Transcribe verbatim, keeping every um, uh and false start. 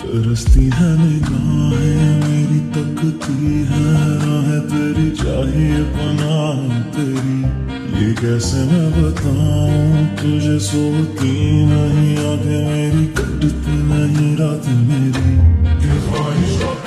तरसती है निगाहें मेरी, तकती है राहें तेरी, चाहिए पनाह तेरी। ये कैसे मैं बताऊं तुझे, सोती नहीं आंखें मेरी, कटती नहीं रात मेरी। ये ख्वाहिश